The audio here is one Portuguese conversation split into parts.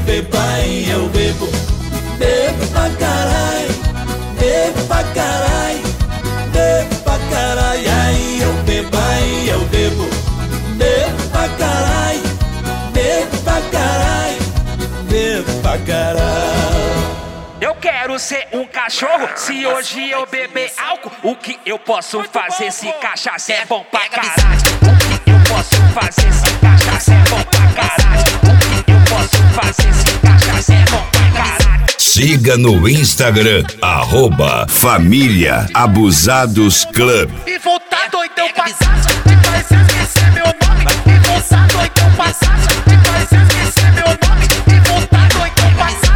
bebo, aí eu bebo. Bebo pra caralho, bebo pra caralho, bebo pra caralho. Aí eu bebo, aí eu bebo. Bebo pra caralho, bebo pra caralho, bebo pra caralho. Eu quero ser um cachorro, se hoje eu beber álcool, o que eu posso fazer se cachaça é bom pra caralho? O que eu posso fazer se cachaça é bom pra caralho? O que eu posso fazer se cachaça é bom pra caralho? Siga no Instagram, @Família Abusados Club. E voltar doidão pra casa, me faz esquecer meu nome. E voltar doidão pra casa, me faz esquecer meu nome. E voltar doidão pra casa.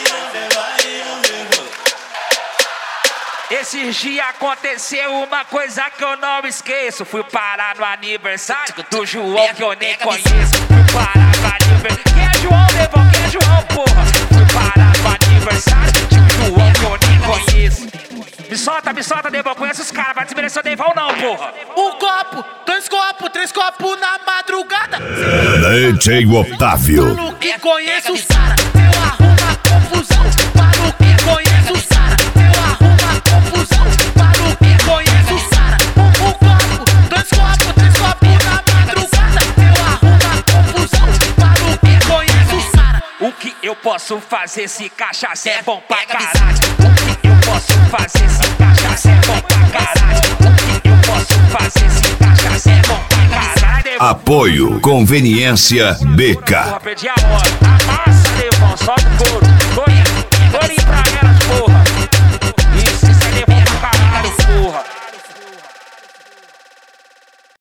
Esses dias aconteceu uma coisa que eu não esqueço. Fui parar no aniversário do João que eu nem conheço. Fui parar no aniversário. Quem é João, Devão? Quem é João, porra? Fui parar no aniversário de um João que eu nem conheço. Me solta, Devão. Conhece os caras, vai desmerecer o Devão não, porra. Um copo, 2 copos, 3 copos na madrugada. DJ Otávio. Para o que conheço os caras, eu arrumo confusão. Para o que conheço os caras, eu arrumo confusão. Para o que conheço os caras, um copo, 2 copos, 3 copos na madrugada. Eu arrumo confusão. Para o que conheço os caras. O que eu posso fazer se cachaça é bom pra caralho? O que eu posso fazer se cachaça é bom pra caralho? O que eu posso fazer se cachaça é bom pra caralho? Apoio Conveniência BK. Porra, perdi a hora. Amassa, Devão, solta o couro. Corinho pra ela.